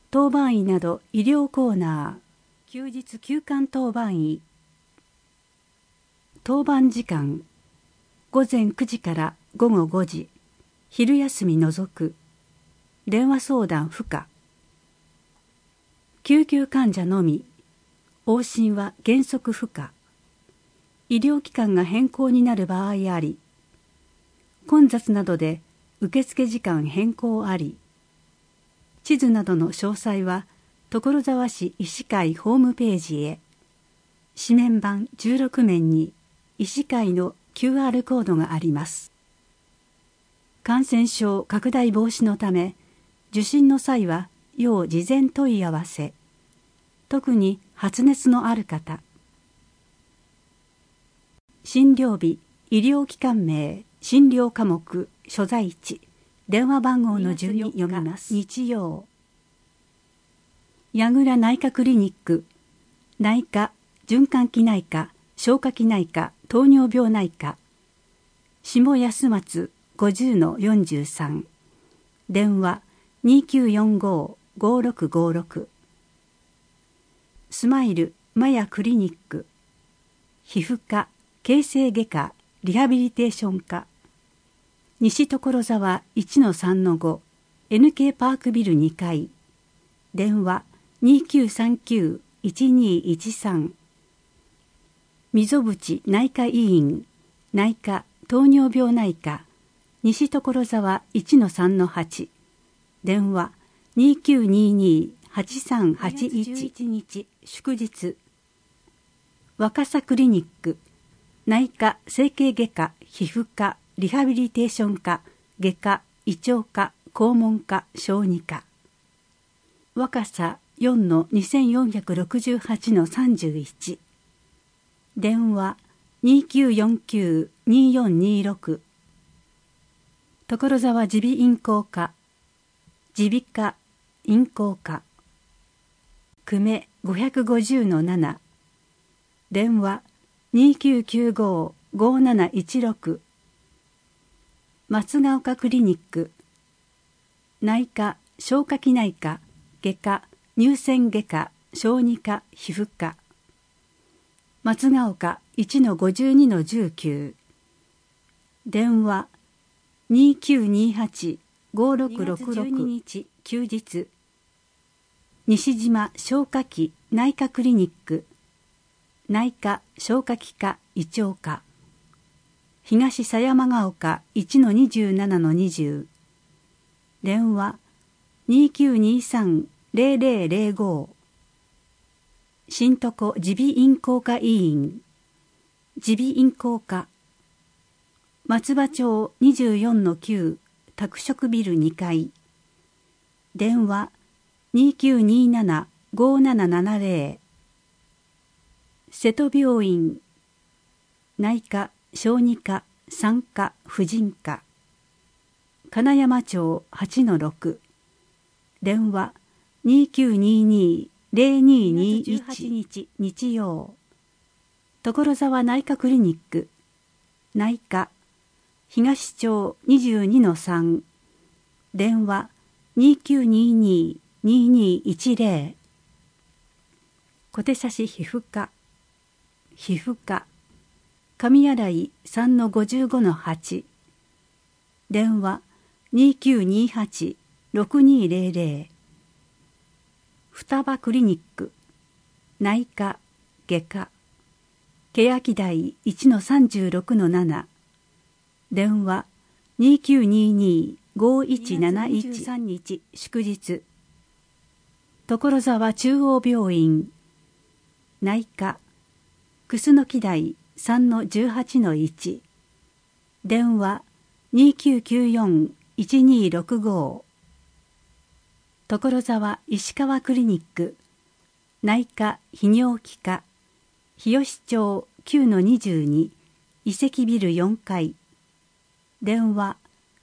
当番医など医療コーナー、休日休館当番医。当番時間、午前9時から午後5時、昼休み除く。電話相談不可。救急患者のみ、往診は原則不可。医療機関が変更になる場合あり、混雑などで受付時間変更あり。地図などの詳細は所沢市医師会ホームページへ。紙面版16面に医師会の QR コードがあります。感染症拡大防止のため、受診の際は要事前問い合わせ。特に発熱のある方。診療日、医療機関名、診療科目、所在地、電話番号の順に読みます。日曜。矢倉内科クリニック、内科、循環器内科、消化器内科、糖尿病内科。下安松 50-43。電話2945-5656。スマイルマヤクリニック、皮膚科、形成外科、リハビリテーション科。西所沢 1-3-5、NK パークビル2階。電話2939-1213。溝淵内科医院、内科、糖尿病内科、西所沢 1-3-8。電話2922-8381。日、祝日。若狭クリニック、内科、整形外科、皮膚科、リハビリテーション科、外科、胃腸科、肛門科、小児科。若狭 4-2468-31。電話2949-2426。所沢耳鼻咽喉科、耳鼻科、咽喉科。久米 550-7。電話2995-5716。松ヶ丘クリニック、内科、消化器内科、外科、乳腺外科、小児科、皮膚科。松ヶ丘 1-52-19。電話2928-5666。日、休日。西島消化器内科クリニック、内科、消化器科、胃腸科。東狭山ヶ丘 1-27-20。電話2923-0005。新床耳鼻咽喉科医院、耳鼻咽喉科。松葉町 24-9、宅食ビル2階。電話2927-5770。瀬戸病院、内科、小児科、産科、婦人科。金山町 8-6。電話2922-0221。日、日曜。所沢内科クリニック、内科、東町 22-3。電話2922-2210。小手指皮膚科、皮膚科、上新井 3-55-8。電話2928-6200。双葉クリニック、内科、外科。欅台 1-36-7。電話2922-5171。日、祝日。所沢中央病院、内科、楠木台 3-18-1。電話2994-1265。所沢石川クリニック、内科泌尿器科、日吉町 9-22、遺跡ビル4階。電話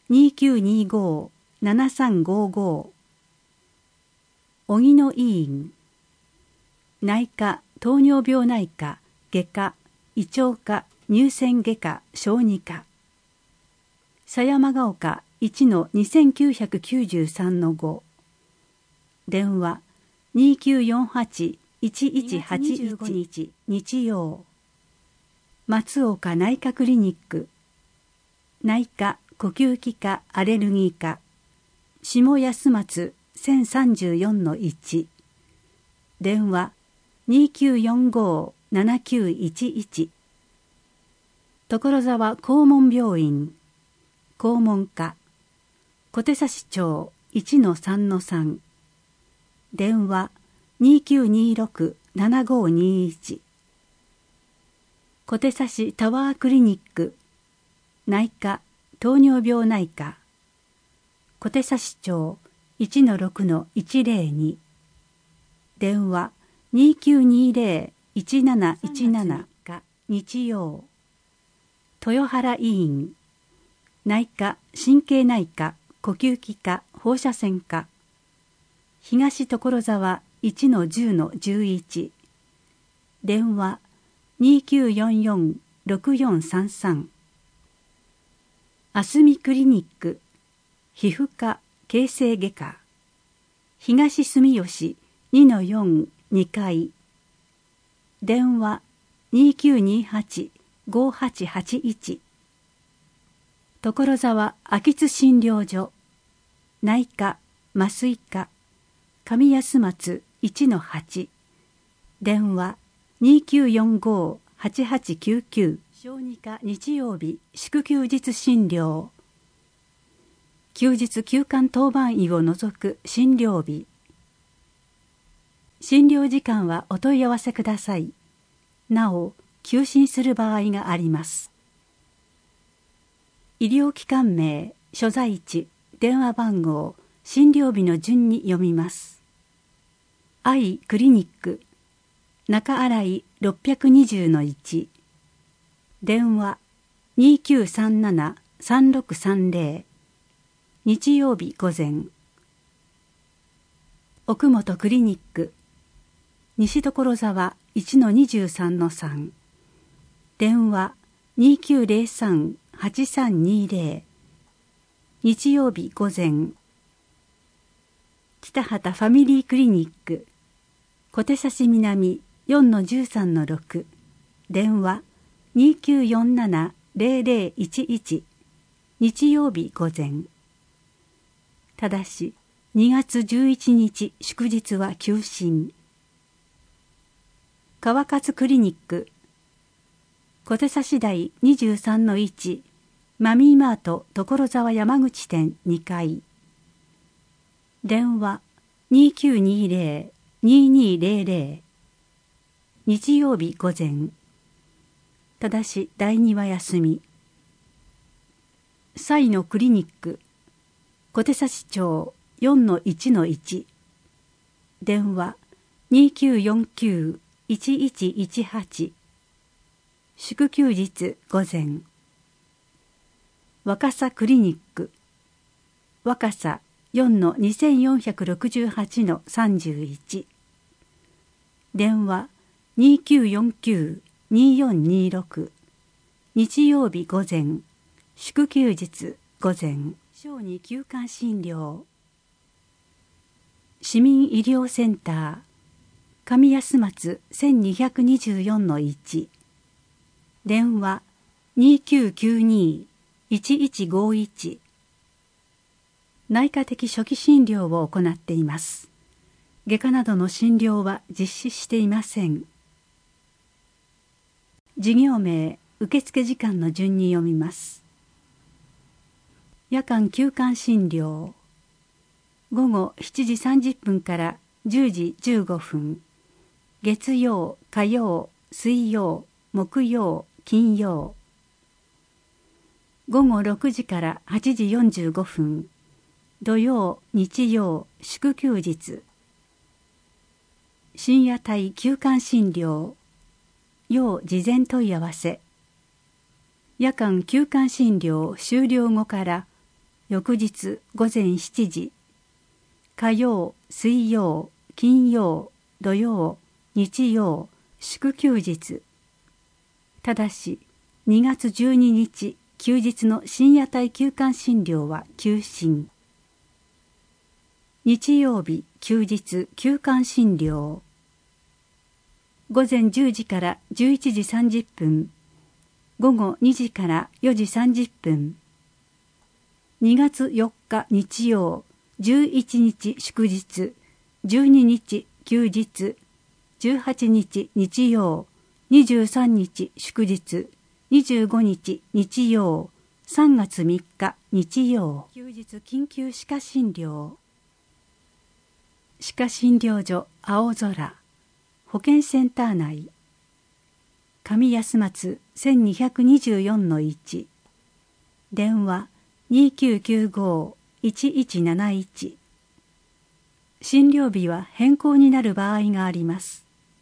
2925-7355。荻野医院、内科糖尿病内科、外科、胃腸科、乳腺外科、小児科。狭山ヶ丘 1-2993-5。 電話2948-1181日日曜。松岡内科クリニック内科呼吸器科アレルギー科下安松 1034-1 電話2945-7911所沢肛門病院肛門科小手指町 1-3-3 電話2926-7521小手指タワークリニック内科糖尿病内科小手指町 1-6-102 電話2920-1717日曜。豊原医院内科神経内科呼吸器科放射線科東所沢 1-10-11 電話2944-6433あすみクリニック皮膚科形成外科東住吉 2-4-2 階電話2928-5881所沢秋津診療所内科麻酔科上安松 1-8 電話2945-8899小児科日曜日祝休日診療休日休館当番医を除く診療日診療時間はお問い合わせください。なお休診する場合があります。医療機関名所在地電話番号診療日の順に読みます。愛クリニック中新井 620-1 電話2937-3630日曜日午前。奥本クリニック西所沢 1-23-3 電話2903-8320日曜日午前。北畑ファミリークリニック小手指南 4-13-6 電話2947-0011日曜日午前。ただし2月11日祝日は休診。川勝クリニック小手指台 23-1 マミーマート所沢山口店2階電話2920-2200日曜日午前。ただし第2は休み。西のクリニック小手指町 4-1-1 電話2949-1118祝休日午前。若狭クリニック若狭 4-2468-31 電話2949-2426日曜日午前。祝休日午前。小児休館診療市民医療センター上安松 1224-1 電話2992-1151内科的初期診療を行っています。外科などの診療は実施していません。事業名受付時間の順に読みます。夜間休館診療午後7時30分から10時15分月曜火曜水曜木曜金曜午後6時から8時45分土曜日曜祝休日深夜帯休館診療要事前問い合わせ夜間休館診療終了後から翌日午前7時火曜水曜金曜土曜日曜祝休日ただし2月12日休日の深夜帯休館診療は休診。日曜日休日休館診療。午前10時から11時30分、午後2時から4時30分。2月4日日曜、11日祝日、12日休日、18日日曜、23日祝日、25日日曜、3月3日日曜。休日緊急歯科診療。歯科診療所青空、保健センター内。上安松 1224-1。電話2995-1171。診療日は変更になる場合があります。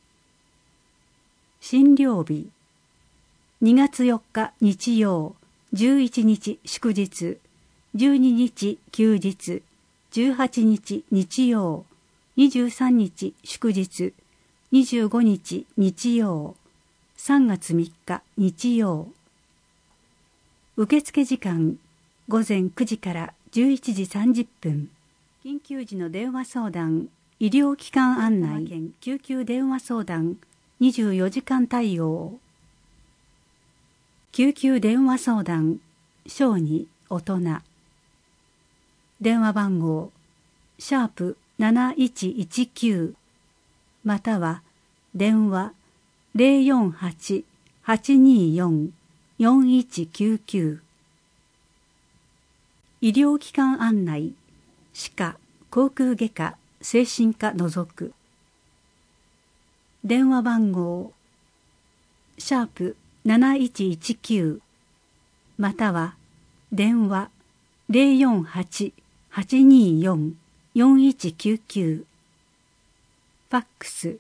診療日。2月4日日曜、11日祝日、12日休日、18日日曜、23日祝日、25日日曜、3月3日日曜。受付時間、午前9時から11時30分。緊急時の電話相談、医療機関案内、救急電話相談、24時間対応。救急電話相談、小児、大人。電話番号、#7119、または電話 048-824-4199。医療機関案内、歯科、口腔外科、精神科除く。電話番号、#7119、または電話 048-824-4199。ファックス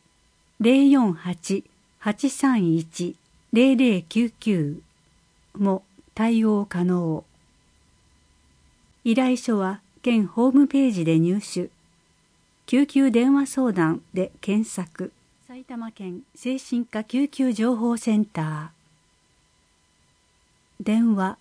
048-831-0099 も対応可能。依頼書は県ホームページで入手。救急電話相談で検索。埼玉県精神科救急情報センター。電話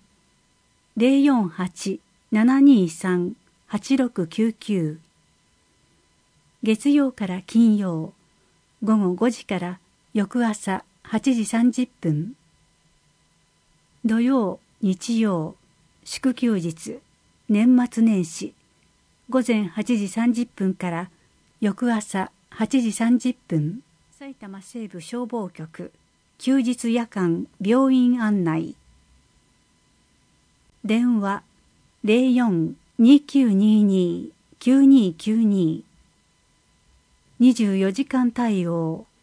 048-723-8699。月曜から金曜、午後5時から翌朝8時30分。土曜、日曜、祝休日、年末年始、午前8時30分から翌朝8時30分。埼玉西部消防局、休日夜間病院案内。電話 04-2922-9292。24時間対応。